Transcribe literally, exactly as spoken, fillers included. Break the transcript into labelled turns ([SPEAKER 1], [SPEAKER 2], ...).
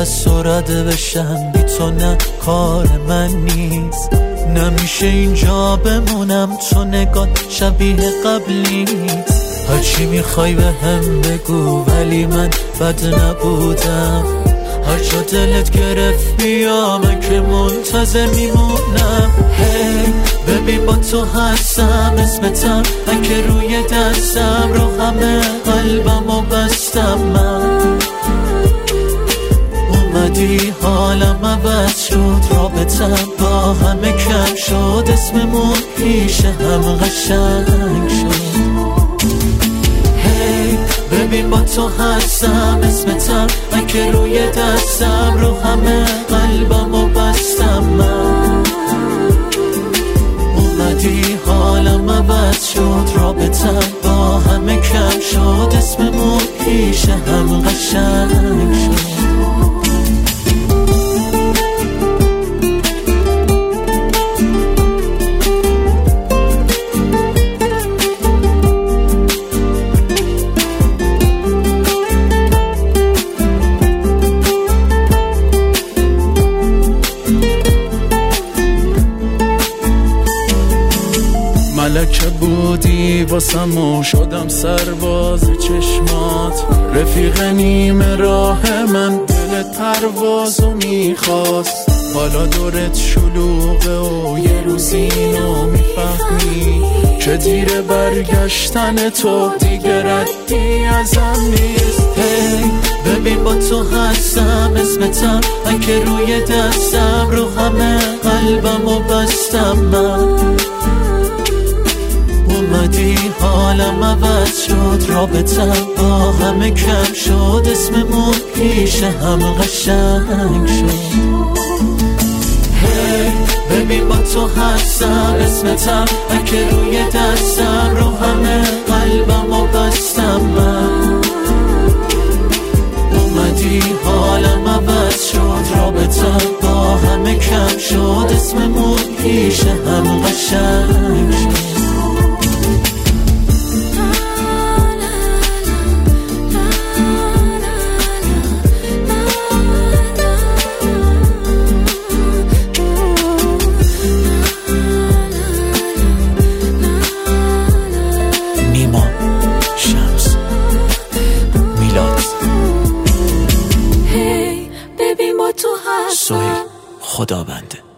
[SPEAKER 1] از تو رده بشم، بی تو نه کار من نیست. نمیشه اینجا بمونم، تو نگات شبیه قبلی نیست. هرچی میخوای به هم بگو ولی من بد نبودم. هر جا دلت گرفت بیا، من که منتظر میمونم. هی ببین با تو هستم، اسمتم من که روی دستم، رو همه قلبم و بستم. من اومدی حالم عوض شد، رابطم با همه کم شد، اسممون پیش هم قشنگ شد. هی ببین با تو هستم، اسمتم من که روی دستم، رو همه قلبم و بستم. من اومدی حالم عوض شد، رابطم با همه کم شد، اسممون پیش هم قشنگ شد. ملکه بودی واسم و شدم سرباز چشمات، رفیق نیمه راه من، دلت پروازو میخواست. حالا دورت شلوغه و یه روز اینو میفهمی که دیر برگشتن تو دیگه ردی ازم نیست. هی ببین با تو هستم، اسمتم من که روی دستم، رو همه قلبم و بستم. من اومدی حالم عوض شد، رابطم با همه کم شد، اسممون پیش هم قشنگ شد. هی ببین با تو هستم، اسمتم من که روی دستم، رو همه قلبم و بستم. من اومدی حالم عوض شد، رابطم با همه کم شد، اسممون پیش هم قشنگ شد. سهیل خدا بنده.